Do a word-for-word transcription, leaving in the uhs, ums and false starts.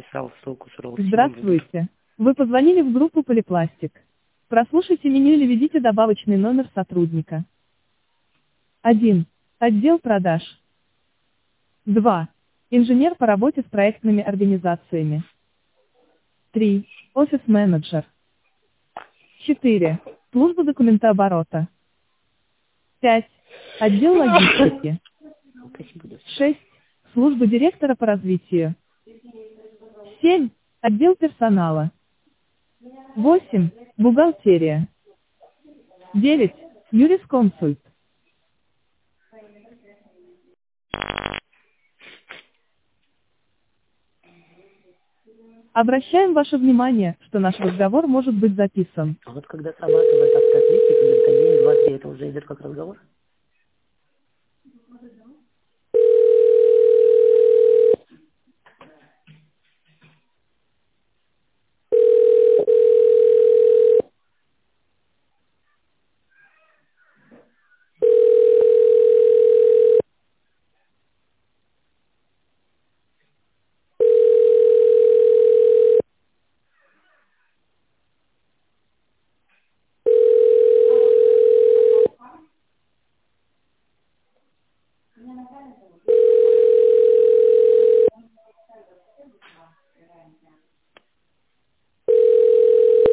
написал ссылку с роутингом. Здравствуйте. Вы позвонили в группу Полипластик. Прослушайте меню или введите добавочный номер сотрудника. один. Отдел продаж. два. Инженер по работе с проектными организациями. три. Офис-менеджер. четыре. Служба документооборота. пять. Отдел логистики. Спасибо. шесть. Служба директора по развитию. семь. Отдел персонала. восемь. Бухгалтерия. девять. Юрисконсульт. Обращаем ваше внимание, что наш разговор может быть записан. А вот когда срабатывает автоответчик, говорит один, два, три, это уже идет как разговор?